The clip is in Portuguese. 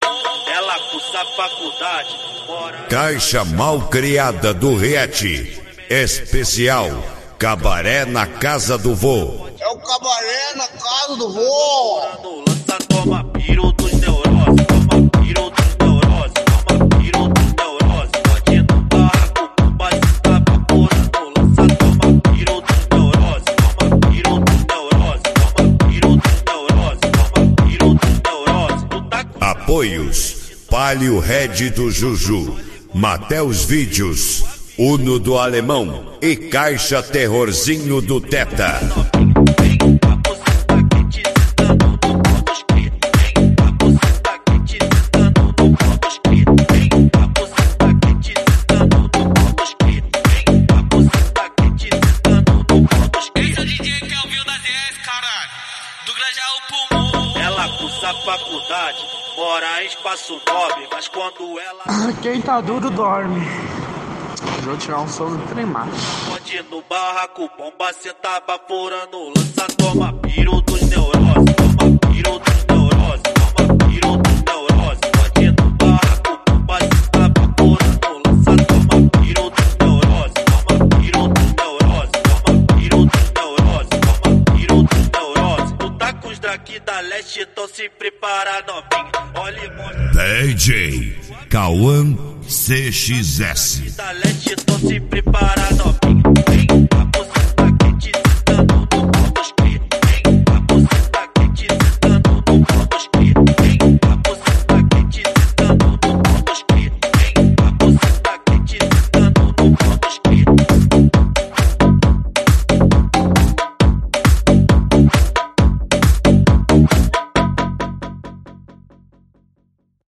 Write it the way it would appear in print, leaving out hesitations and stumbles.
ela cursa faculdade. Caixa mal criada do Riete. Especial Cabaré na casa do vô. É o cabaré na casa do vô. Lança, toma piro dos neuroses, toma piro dos neuroses, toma piro dos neuroses. Pode ir no barraco, bomba se tá vaporando. Lança, toma piro dos neuroses, toma piro dos neuroses, toma piro dos neuroses, toma piro dos neuroses. Tu tá com Apoios: Palio Red do Juju, Mateus Vídeos, Uno do Alemão e Caixa Terrorzinho do Teta. Ela cursa faculdade, mora em espaço nobre, mas quando ela Quem tá duro dorme. Vou tirar um sono do trem macho. pode ir no barraco, bomba cê tá vaporando. Lança, toma piro dos neuroses, toma piro dos neuroses, toma piro dos neuroses. Pode ir no barraco, bomba cê tá vaporando. Lança, toma piro dos neuroses, toma piro dos neuroses, toma piro dos neuroses, toma piro dos neuroses. Tu tá com os drag da leste, então se prepara, novinha. Olha e mostra. DJ Cauã CXS. Da leste, então se prepara, novinha.